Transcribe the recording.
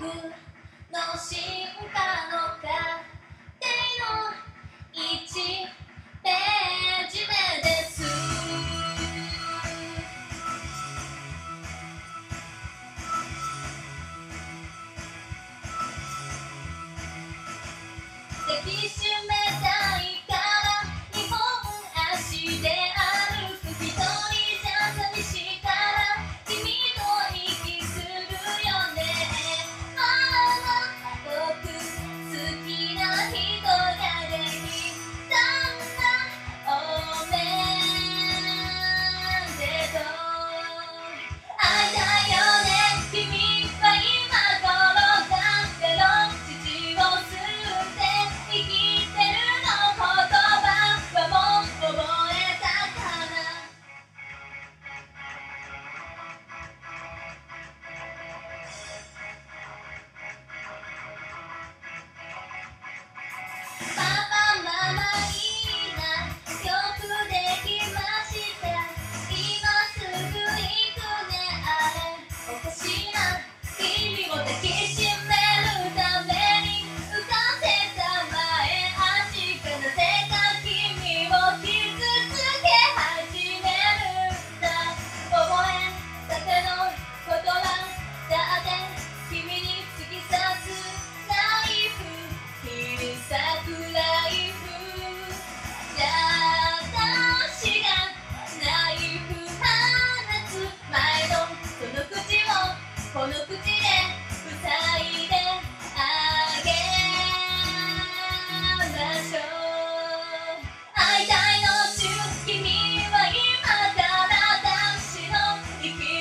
の進化の過程の1ページ目です。抱きしめたいから2本足で歩く一人じゃ寂しいから君と息するよね。僕好きな人ができたんだ、おめでとう。会いたいよね、君は今頃だろう。父を吸って生きてるの言葉はもう覚えたかな。パパママいいな、よくできました。今すぐ行くね、あれおかしいな。君を抱きしめるために浮かせた前足がなぜか君を傷つけ始めるんだ。覚えたての言葉だって君に突き刺すナイフ、切り裂くナイフ。私がナイフ放つ前のその口をこの口で塞いであげましょう。会いたいの中、君は今から男子の息